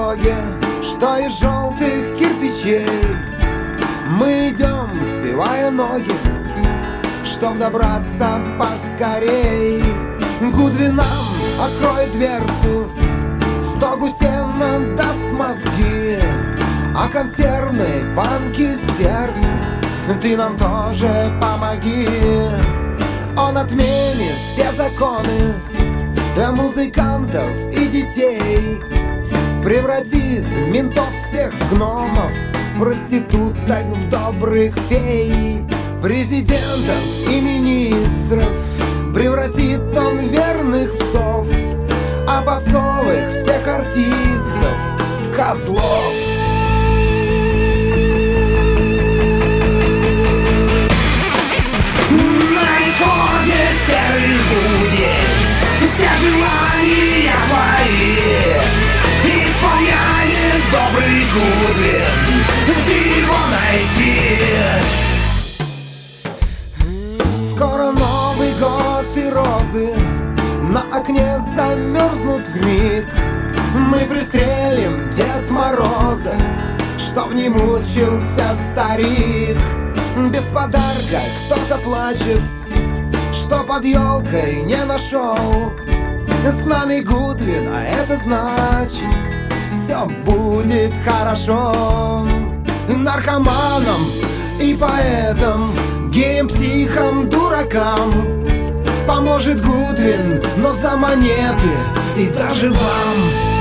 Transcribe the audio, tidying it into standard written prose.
дороге, что из желтых кирпичей. Мы идем, сбивая ноги, чтоб добраться поскорей. Гудвин нам откроет дверцу, стогу сена даст мозги, а консервной банки сердце ты нам тоже помоги. Он отменит все законы для музыкантов и детей, превратит ментов всех в гномов, проституток в добрых фей. Президентов и министров превратит он в верных псов, а попсовых всех артистов в козлов. На исходе серых будней все желания твои исполняет добрый Гудвин, ты его найти. Скоро Новый год и розы на окне замерзнут вмиг. Мы пристрелим Дед Мороза, чтоб не мучился старик. Без подарка кто-то плачет, что под елкой не нашел. С нами Гудвин, а это значит, все будет хорошо. Наркоманам и поэтам, геям, психам, дуракам поможет Гудвин, но за монеты и даже вам.